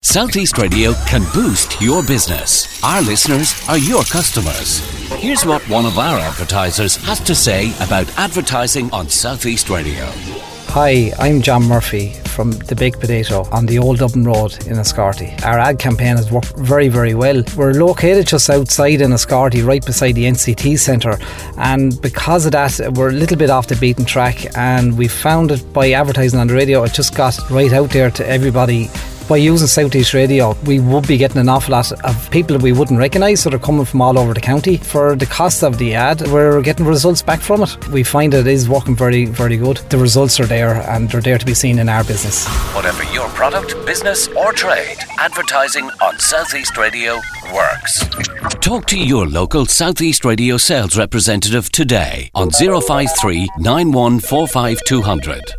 Southeast Radio can boost your business. Our listeners are your customers. Here's what one of our advertisers has to say about advertising on Southeast Radio. Hi, I'm John Murphy from The Baked Potato on the Old Dublin Road in Escarty. Our ad campaign has worked very, very well. We're located just outside in Escarty, right beside the NCT Centre, and because of that we're a little bit off the beaten track, and we found it by advertising on the radio. It just got right out there to everybody. By using Southeast Radio, we would be getting an awful lot of people that we wouldn't recognise, so they're coming from all over the county. For the cost of the ad, we're getting results back from it. We find it is working very, very good. The results are there, and they're there to be seen in our business. Whatever your product, business or trade, advertising on Southeast Radio works. Talk to your local Southeast Radio sales representative today on 053 9145 200.